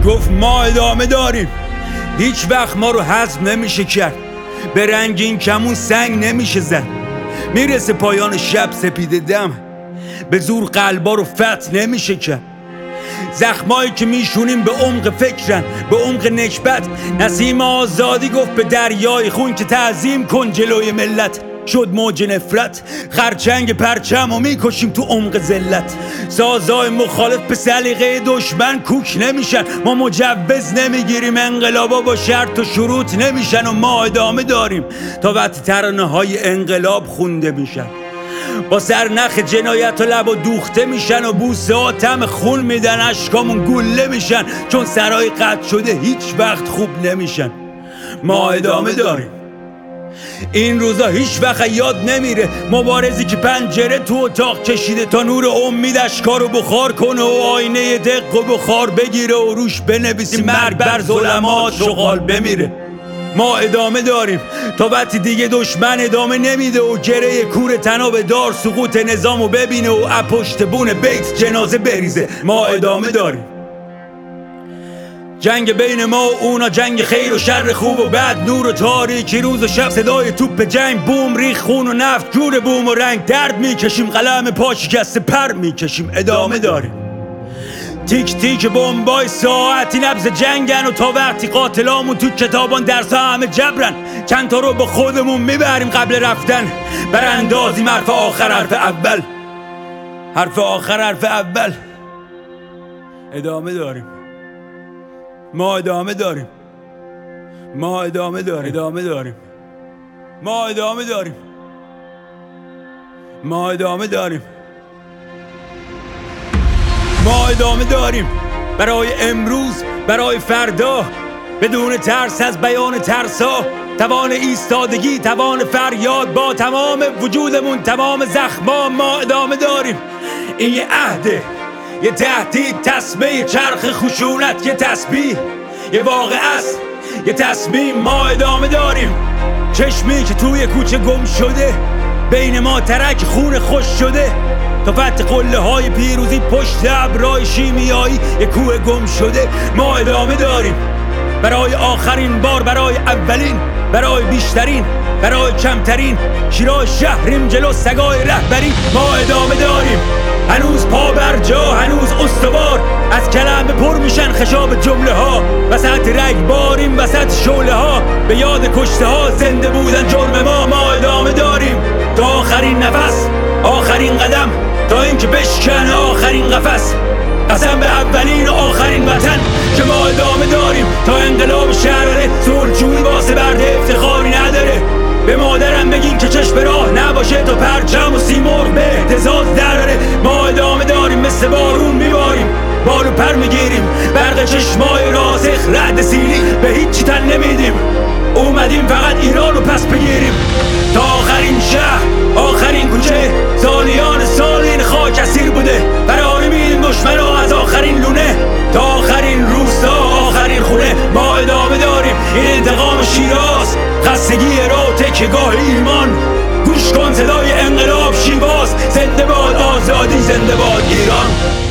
گفت ما ادامه داریم. هیچ وقت ما رو هضم نمیشه کرد، به رنگین کمون سنگ نمیشه زد. میرسه پایان شب سپیده دم، به زور قلبا رو فتح نمیشه کرد. زخمایی که میشونیم به عمق فکرن، به عمق نکبت. نسیم آزادی گفت به دریای خون که تعظیم کن جلوی ملت. شد موج نفرت، خرچنگ پرچم و میکشیم تو عمق ذلت. سازای مخالف به سلیقه دشمن کوک نمیشن. ما مجوز نمیگیریم، انقلابا با شرط و شروط نمیشن. و ما ادامه داریم تا وقتی ترانه های انقلاب خونده میشن. با سرنخ جنایت و لبا دوخته میشن و بوسه ها طعم خون میدن، اشکامون گله میشن. چون سرای قطع شده هیچ وقت خوب نمیشن. ما ادامه داریم. این روزا هیچ وقت یاد نمیره، مبارزی که پنجره تو اتاق کشیده تا نور امید اشکارو بخار کنه و آینه دق و بخار بگیره و روش بنویسیم مرگ بر ظلمات شغال بمیره. ما ادامه داریم تا وقتی دیگه دشمن ادامه نمیده و گره کور تناب دار سقوط نظامو ببینه و اپشت بون بیت جنازه بریزه. ما ادامه داریم. جنگ بین ما و اونا، جنگ خیر و شر، خوب و بد، نور و تاریکی، روز و شب، صدای توپ جنگ، بوم ریخ خون و نفت، جور بوم و رنگ، درد میکشیم، قلم پا شکسته پر میکشیم. ادامه داریم. تیک تیک بمبای ساعتی نبض جنگن و تا وقتی قاتلامون تو کتابان درس همه جبرن. چند تا رو با خودمون میبریم قبل رفتن، براندازیم حرف آخر حرف اول، حرف آخر حرف اول. ادامه داریم. ما ادامه داریم. ما ادامه داریم. ادامه داریم. ما ادامه داریم. ما ادامه داریم. ما ادامه داریم برای امروز، برای فردا، بدون ترس از بیان ترسا. توان ایستادگی، توان فریاد، با تمام وجودمون، تمام زخما. ما ادامه داریم. این یه عهده، یه تهدید، تسمه چرخ خشونت، یه تسبیح، یه واقعه است، یه تصمیم. ما ادامه داریم. چشمی که توی کوچه گم شده، بین ما ترک خون خوش شده، تا فتح قله های پیروزی پشت ابرای شیمیایی، یه کوه گم شده. ما ادامه داریم برای آخرین بار، برای اولین، برای بیشترین، برای کمترین. شیراز شهریم جلو سگای رهبری. ما ادامه داریم. هنوز پا بر جا، هنوز استوار، از کلمه پر میشن خشاب جمله ها. وسط رگباریم، وسط شعله ها، به یاد کشته ها زنده بودن جرم ما. ما ادامه داریم تا آخرین نفس، آخرین قدم، تا اینکه بشکنه آخرین قفس. قسم به اولین و آخرین وطن که ما ادامه داریم تا انقلاب شراره. صلحجویی واسه برده افتخاری نداره. به مادرم بگین که چشم راه نباشه تا پرچم و سیمرغ به اهتزاز دراره. ما ادامه داریم، مثل بارون میباریم، بال و پر میگیریم، برق چشمای راسخ، رعد سیلی، به هیچی تن نمیدیم. اومدیم فقط ایران رو پس بگیریم. تا آخرین شهر، آخرین کوچه، سالیان سال این خاک اسیر بوده. فراری میدیم دشمنا از آخرین لونه، تا آخرین روستا، آخرین خونه. ما ادامه داریم. این انتقام شیراز، خستگی را تکیه‌گاه ایمان. گوش کن صدای انقلاب شیواز. زنده باد آزادی، زنده باد ایران.